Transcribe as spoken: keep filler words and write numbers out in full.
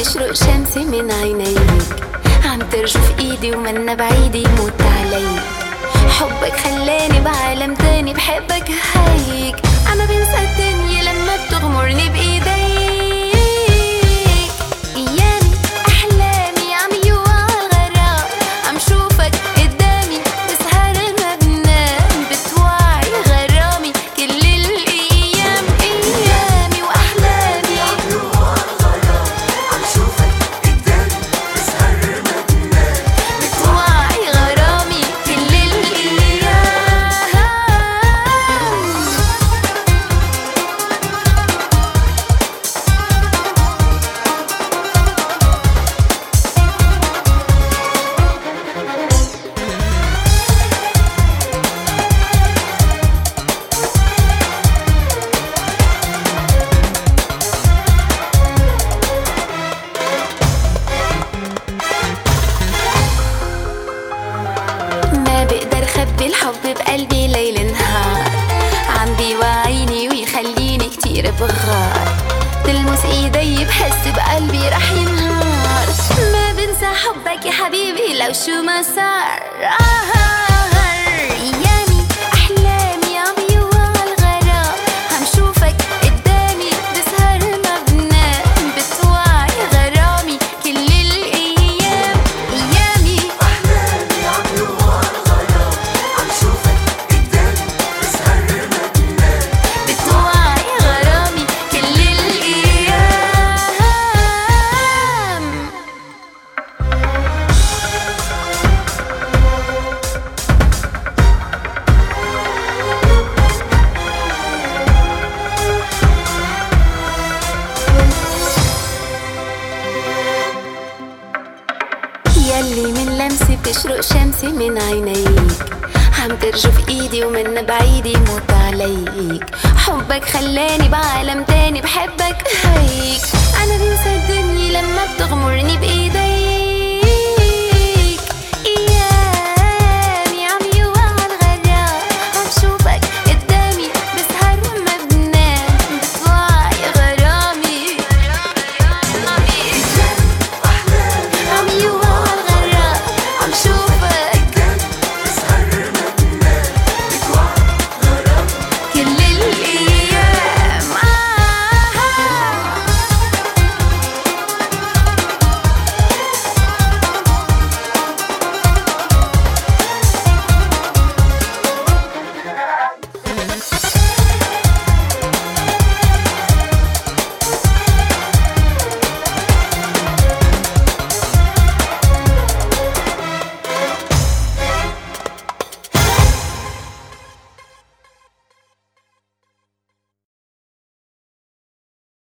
بتشرق شمس من عينيك، عم ترجف ايدي ومنا بعيد يموت علي. حبك خلاني بعالم تاني بحبك هيك، انا بنسى الدنيا لما بتغمرني بايديك. ايامي احلامي عم يوعى الغرام، عم شوفك قدامي بسهر ما بنام، بتوعي غرامي كل الايام. ايامي واحلامي عم يوعى الغرام، عم شوفك قدامي بسهر ما بنام، بتوعي غرامي كل الايام. ما بقدر خبي الحب بقلبي ليل نهار، عم بيوعيني ويخليني كتير بغار، تلمس ايدي بحس بقلبي رح ينهار. ما بنسى حبك يا حبيبي لو شو ما صار. ايامي احلامي عم يوعى الغرام، عم شوفك قدامي بسهر ما بنام، بتوعي غرامي كل الايام. ايامي احلامي عم يوعى الغرام، عم شوفك قدامي بسهر ما بنام، بتوعي غرامي كل الايام. يلي من لمسي بتشرق شمسي من عينيك، عم ترجف ايدي ومن بعيد يموت عليك. حبك خلاني بعالم تاني بحبك هيك، انا بنسى الدنيا